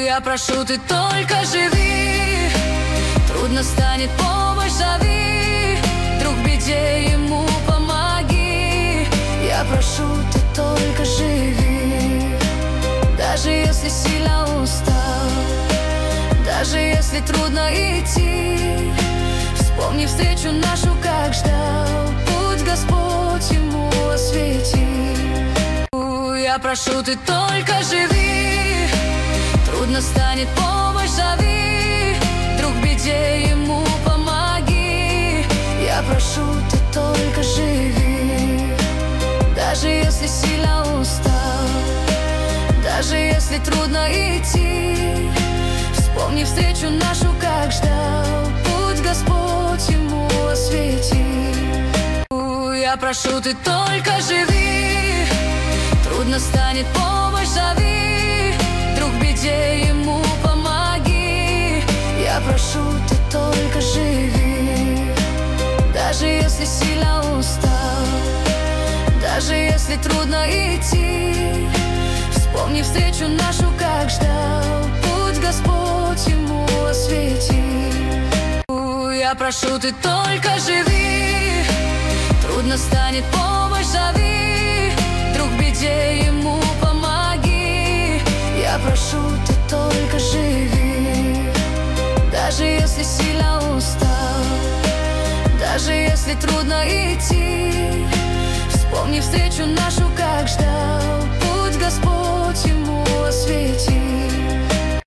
Я прошу, ты только живи. Трудно станет, помощь зови. Вдруг в беде ему помоги. Я прошу, ты только живи. Даже если сильно устал, даже если трудно идти, вспомни встречу нашу, как ждал. Путь Господь ему освети. Я прошу, ты только живи. Трудно станет, помощь зови. Вдруг в беде ему помоги. Я прошу, ты только живи. Даже если сильно устал, даже если трудно идти, вспомни встречу нашу, как ждал. Путь Господь ему освети. Я прошу, ты только живи. Трудно станет, помощь зови. Вдруг в беде ему помоги. Я прошу, ты только живи. Даже если сильно устал, даже если трудно идти, вспомни встречу нашу, как ждал. Путь Господь ему освети. Я прошу, ты только живи. Трудно станет, помощь зови. Вдруг в беде ему помоги. Я прошу, ты только живи. Даже если сильно устал, даже если трудно идти, вспомни встречу нашу, как ждал. Путь Господь ему освети.